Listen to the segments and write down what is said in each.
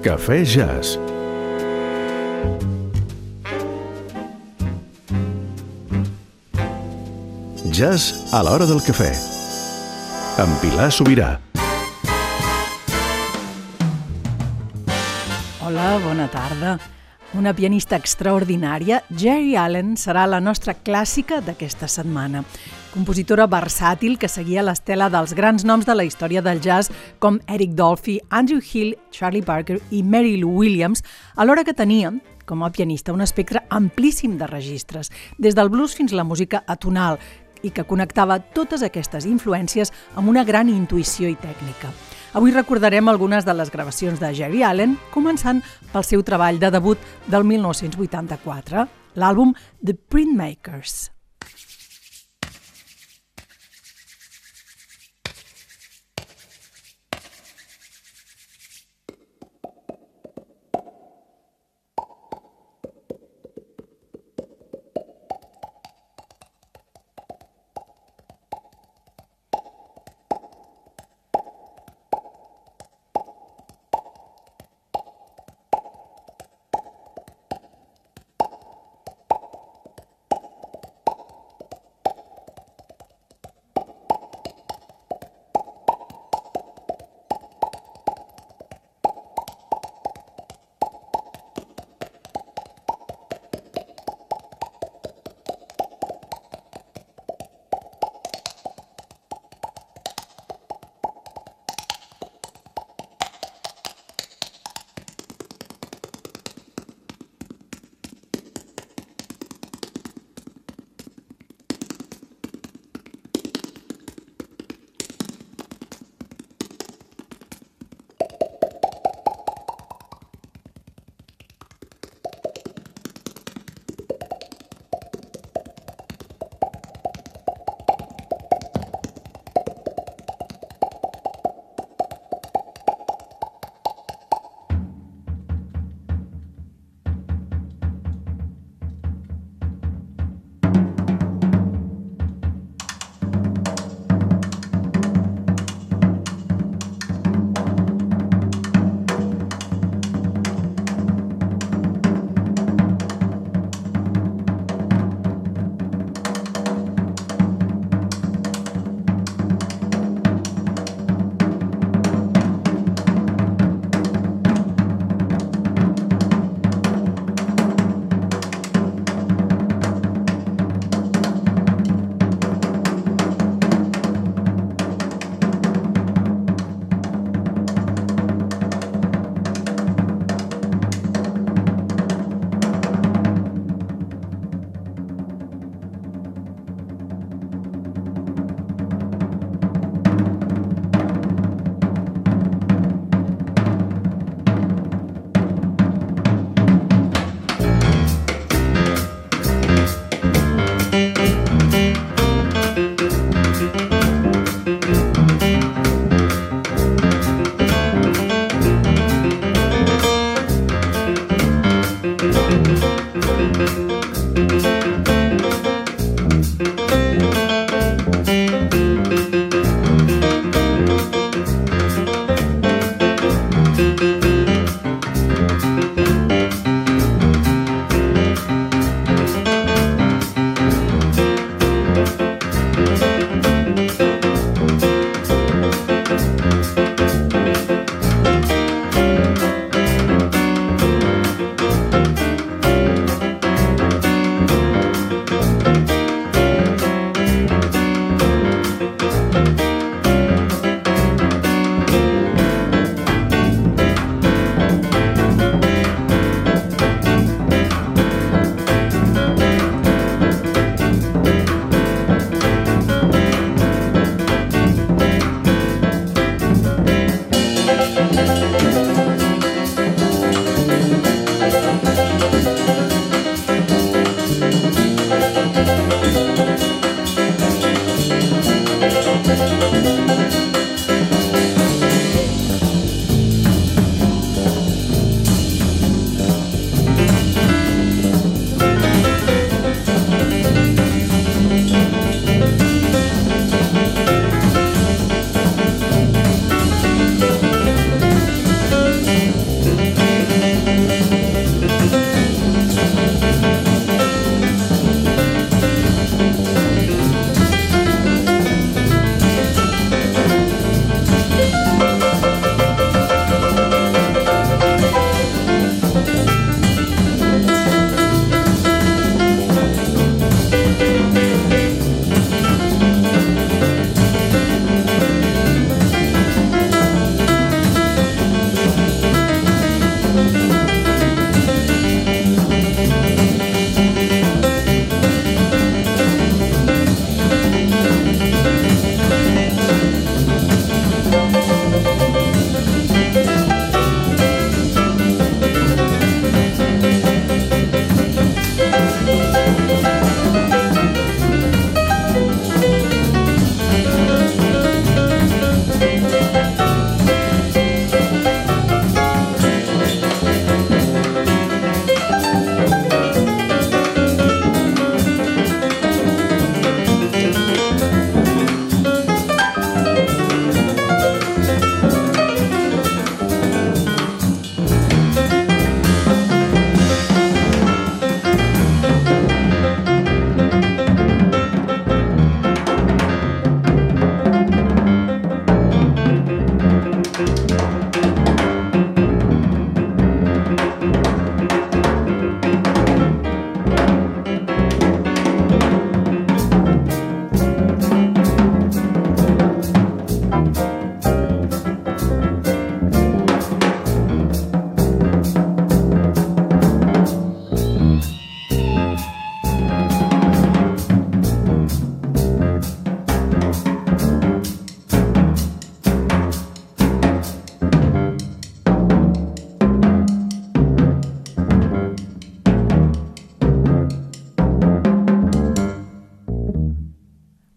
Cafè Jazz. Jazz a l'hora del cafè. Amb Pilar Sobirà. Hola, bona tarda. Una pianista extraordinària, Geri Allen, serà la nostra clàssica d'aquesta setmana. Compositora versàtil que seguia l'estela dels grans noms de la història del jazz com Eric Dolphy, Andrew Hill, Charlie Parker i Mary Lou Williams, alhora que tenia, com a pianista, un espectre amplíssim de registres, des del blues fins a la música atonal, i que connectava totes aquestes influències amb una gran intuïció i tècnica. Avui recordarem algunes de les gravacions de Geri Allen, començant pel seu treball de debut del 1984, l'àlbum The Printmakers.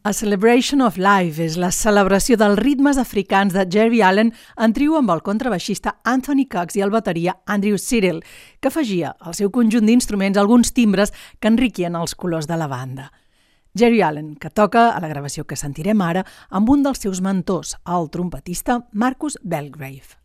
A Celebration of Life és la celebració dels ritmes africans de Geri Allen en trio amb el contrabaixista Anthony Cox i el bateria Andrew Cyril, que afegia al seu conjunt d'instruments alguns timbres que enriquien els colors de la banda. Geri Allen, que toca a la gravació que sentirem ara amb un dels seus mentors, el trompetista Marcus Belgrave.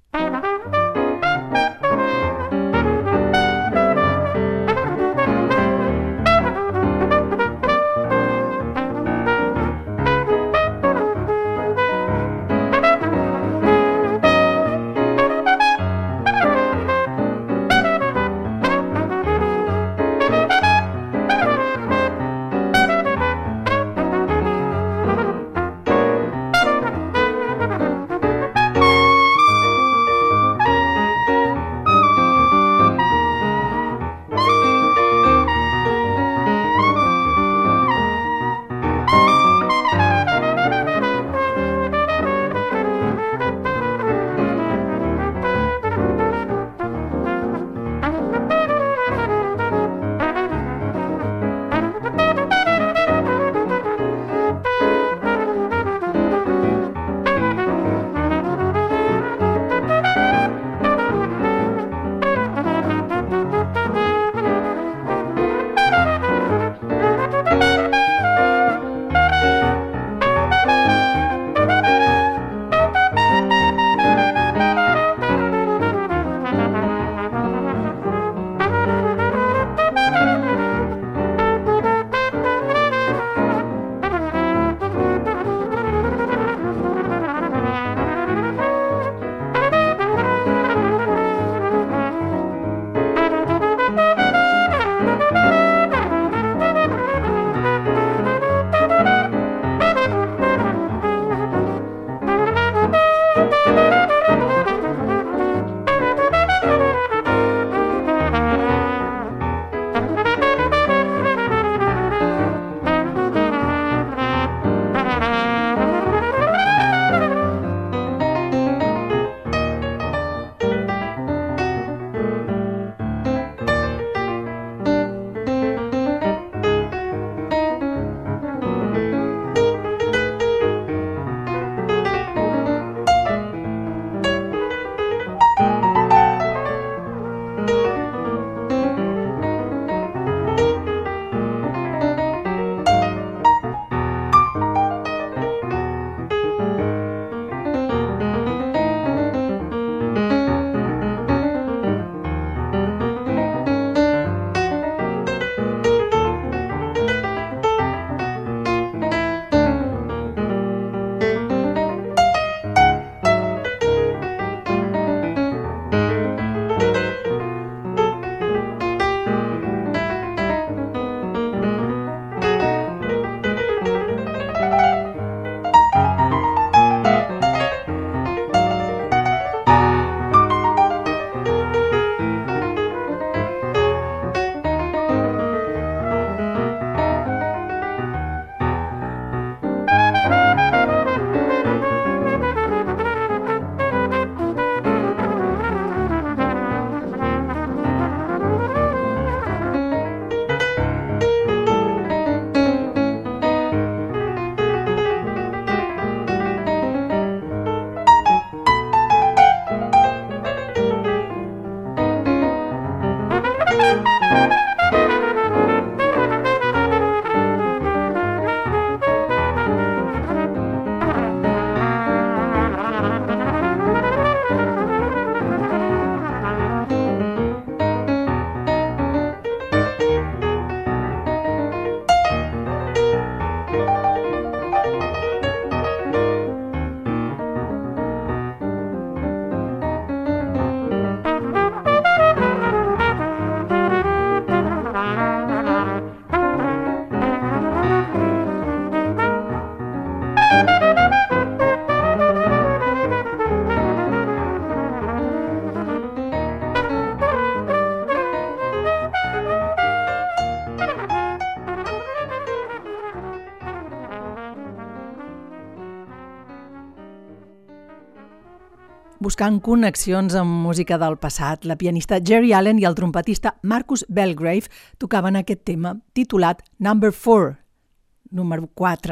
Buscant connexions amb música del passat, la pianista Geri Allen i el trompetista Marcus Belgrave tocaven aquest tema titulat Number 4, número 4,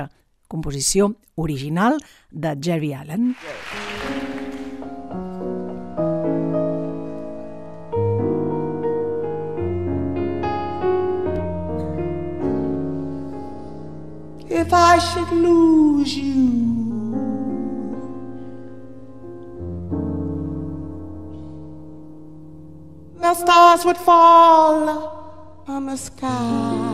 composició original de Geri Allen. If I should lose you, the stars would fall from the sky.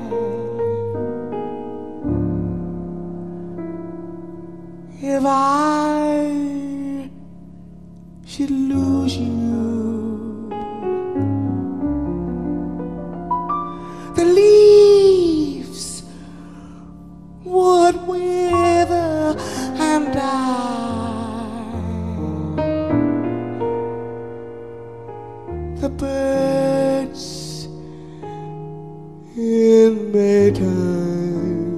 If I should lose you, the leaves would wither and die. The birds in Maytime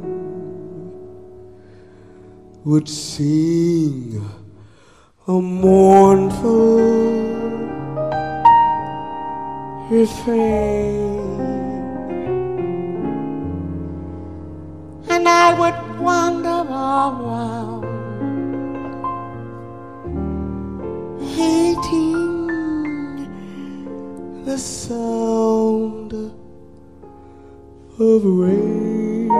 would sing a mournful refrain, and I would wander around, hating the sound of rain.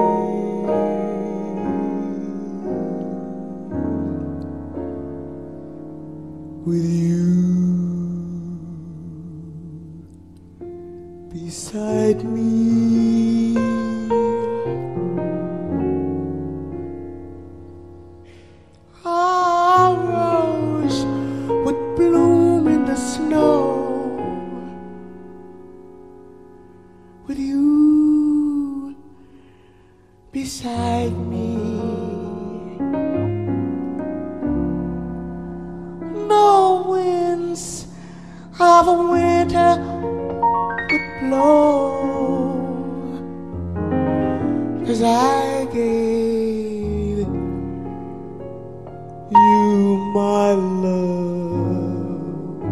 With you beside me, a rose would bloom in the snow. With you beside me, no winds of winter would blow, 'cause I gave you my love.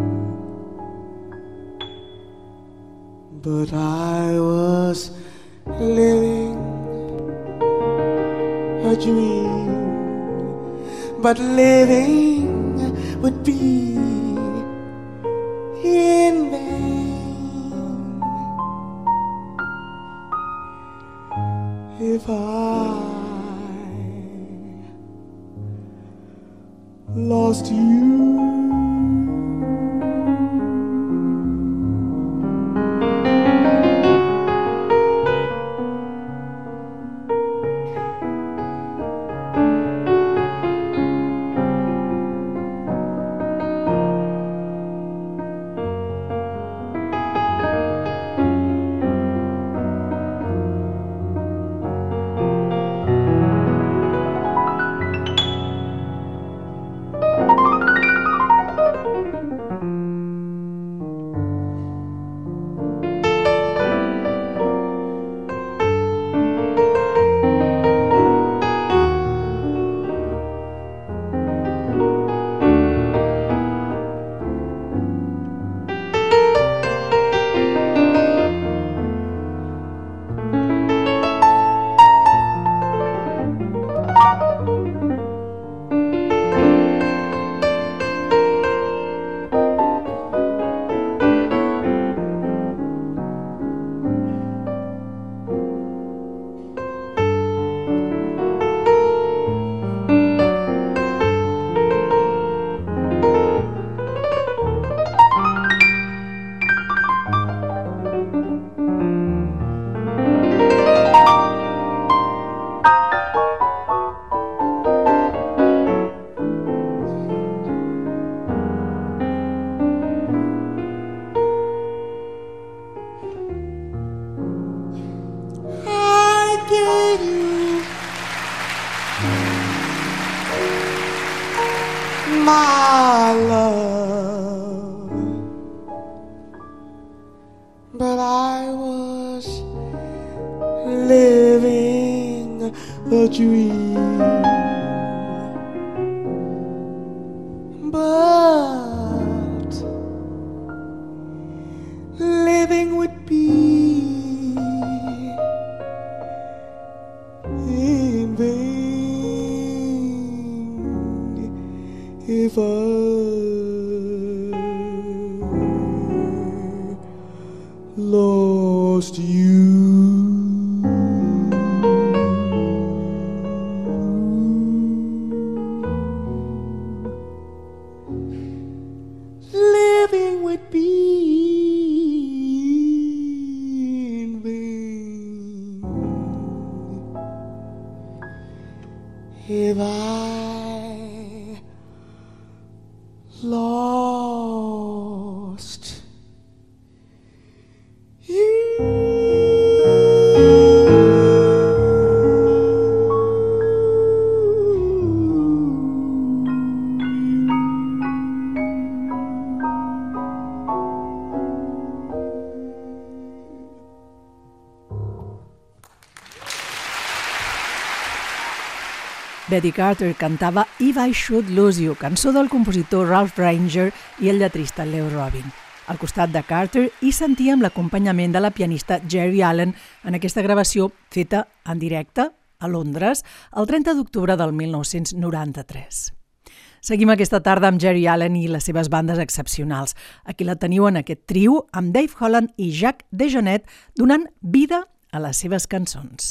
But I was living a dream, but living would be in vain if I lost you. My love, but I was living a dream, but living would be in vain. if I lost you. Living would be in vain if I lost you. Betty Carter cantava If I Should Lose You, cançó del compositor Ralph Granger i el lletrista Leo Robin. Al costat de Carter hi sentíem l'acompanyament de la pianista Geri Allen en aquesta gravació feta en directe a Londres el 30 d'octubre del 1993. Seguim aquesta tarda amb Geri Allen i les seves bandes excepcionals. Aquí la teniu en aquest trio amb Dave Holland i Jacques DeJohnette donant vida a les seves cançons.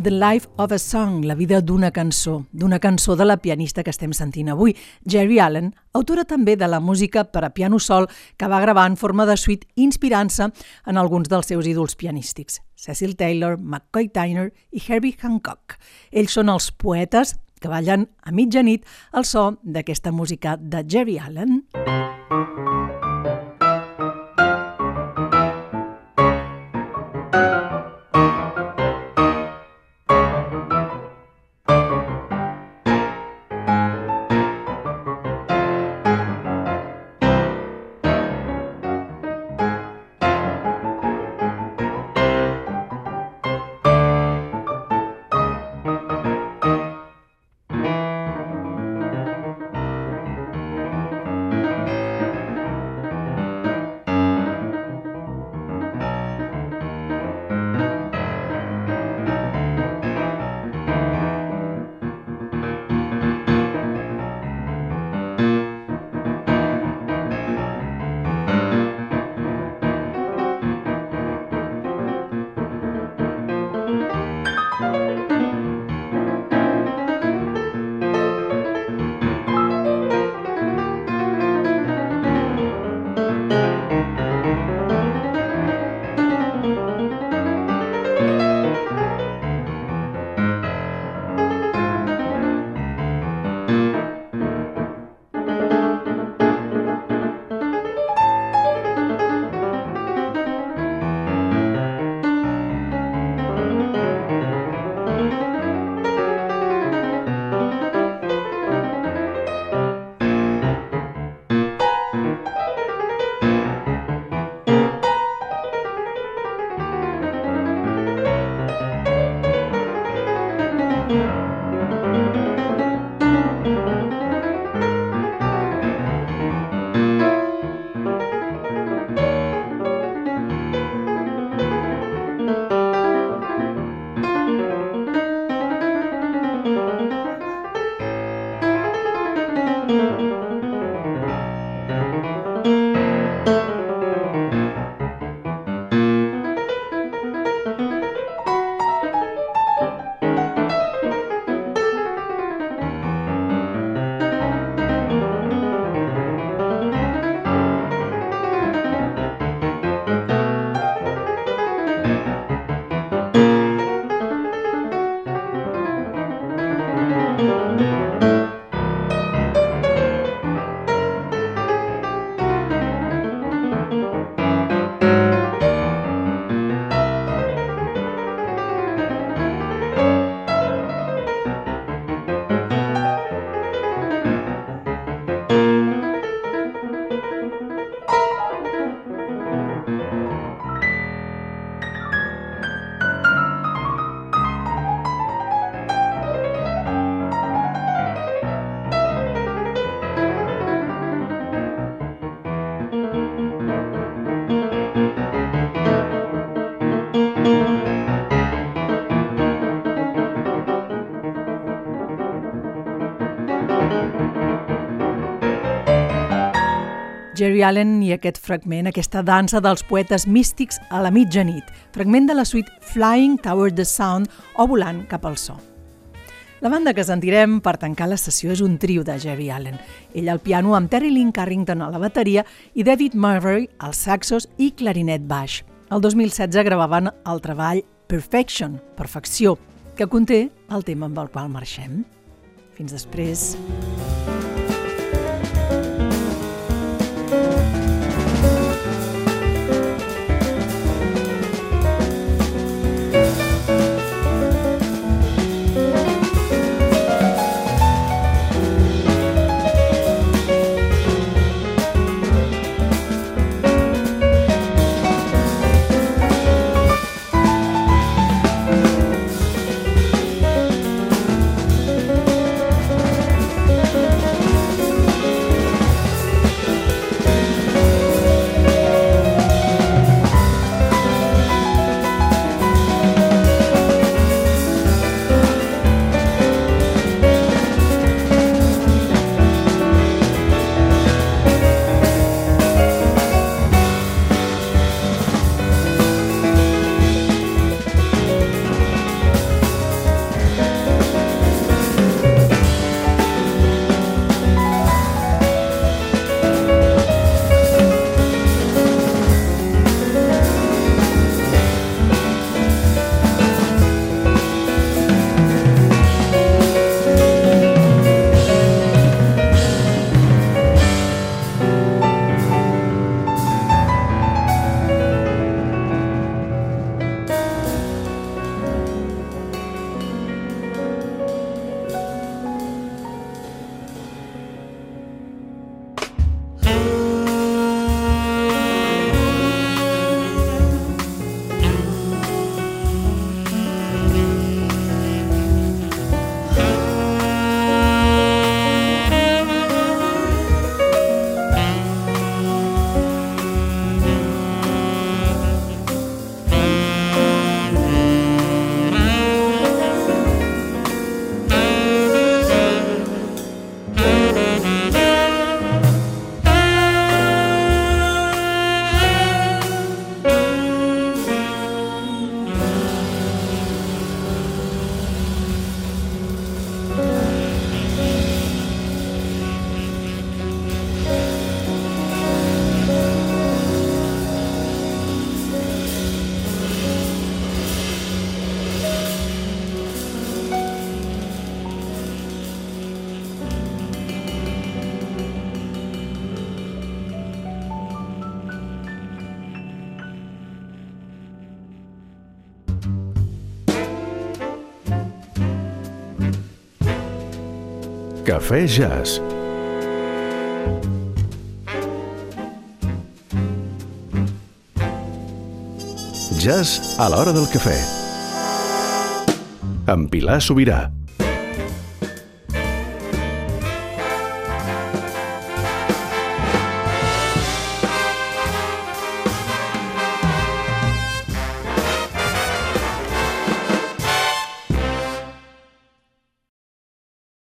The Life of a Song, la vida d'una cançó de la pianista que estem sentint avui, Geri Allen, autora també de la música per a piano sol que va gravar en forma de suite inspirant-se en alguns dels seus ídols pianístics, Cecil Taylor, McCoy Tyner i Herbie Hancock. Ells són els poetes que ballen a mitjanit al so d'aquesta música de Geri Allen. Geri Allen i aquest fragment, aquesta dansa dels poetes místics a la mitjanit, fragment de la suite Flying Toward the Sound o Volant cap al so. La banda que sentirem per tancar la sessió és un trio de Geri Allen. Ell al piano amb Terry Lynn Carrington a la bateria i David Murray als saxos i clarinet baix. El 2016 gravaven el treball Perfection, Perfecció, que conté el tema amb el qual marxem. Fins després. Cafè Jazz. Jazz a l'hora del cafè. Amb Pilar Sobirà.